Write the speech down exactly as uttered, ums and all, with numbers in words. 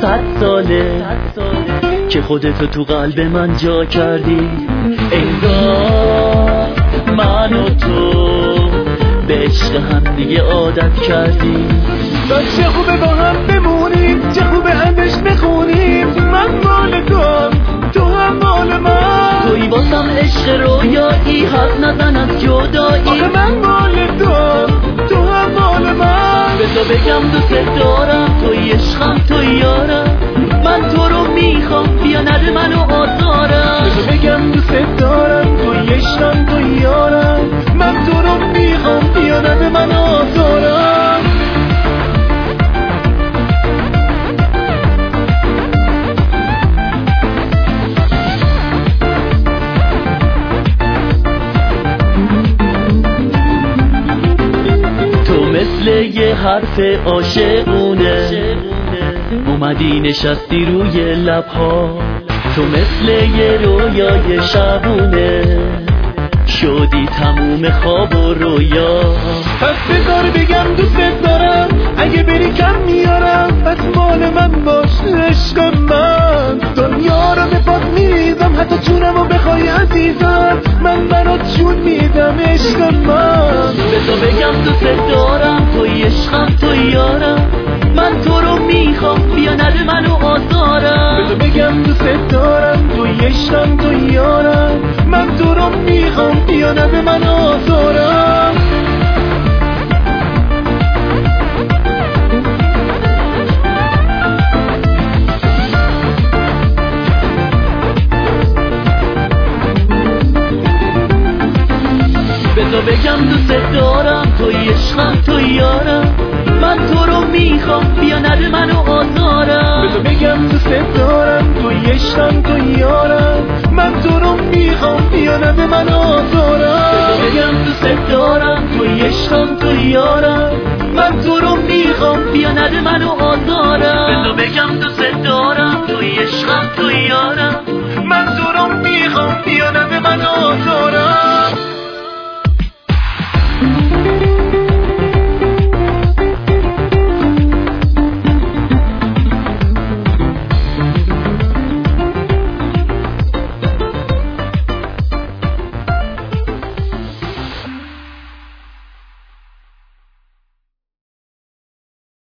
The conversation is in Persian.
صد ساله که خودتو تو قلب من جا کردی. انگار من و تو به عشق هم دیگه عادت کردی. بس چه خوبه با هم بمونیم، چه خوبه همش بخونیم. من مال تو هم، تو هم مال من. توی باسم عشق رویایی، حد نزن از جدایی. آخه من مال تو هم، تو هم مال من. بذار بگم دوست دارم، توی عشقم توی یارم. من تو رو میخوام، بیا نده منو آزارم. بذار بگم دوست دارم، توی عشقم توی یارم. من تو رو میخوام، بیا نده منو آزارم. مثل یه حرف عاشقونه اومدی نشستی روی لبها. تو مثل یه رویای شبونه شدی تموم خواب و رویا. پس بذار بگم دوست دارم، اگه بری کم میارم. پس مال من باش عشق من. دنیا رو به پات میریزم، حتی جونمو بخوای عزیزم. من برات جون میدم عشق من. بذار بگم دوست دارم، توی عشقم توی یارم. من تو رو میخوام، بیا نده منو آزارم. بذار بگم دوست دارم، توی عشقم توی یارم. من تو رو میخوام، بیا نده منو آزارم. بذار بگم دوست دارم، توی عشقم توی یارم. من تو رو میخوام، بیا نده منو آزارم. بذار بگم دوست دارم، توی عشقم توی یارم. من تو رو میخوام، بیا نده منو آزارم. بذار بگم دوست دارم، توی عشقم توی یارم. من تو رو میخوام، بیا نده منو آزارم. بذار بگم دوست دارم، توی عشقم توی یارم. من تو رو میخوام، بیا نده منو آزارم.